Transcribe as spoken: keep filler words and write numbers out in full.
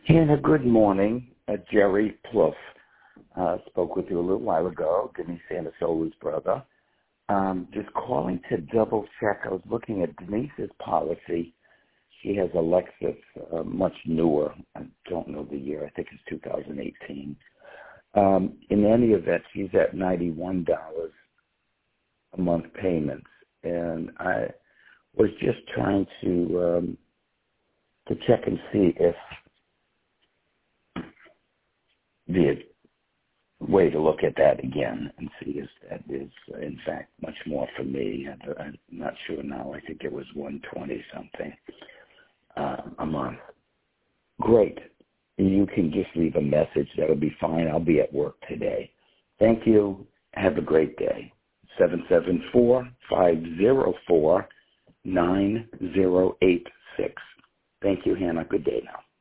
Hannah, good morning. Uh, Jerry Pluff uh, spoke with you a little while ago, Denise Santasola's brother. Um, just calling to double check. I was looking at Denise's policy. She has a Lexus, uh, much newer. I don't know the year. I think it's two thousand eighteen. Um, in any event, she's at ninety-one dollars a month payments. And I was just trying to um, to check and see if the way to look at that again and see if that is, uh, in fact, much more for me. I'm not sure now. I think it was one twenty something uh, a month. Great. You can just leave a message. That'll be fine. I'll be at work today. Thank you. Have a great day. seven seven four, five zero four, nine zero eight six. Thank you, Hannah. Good day now.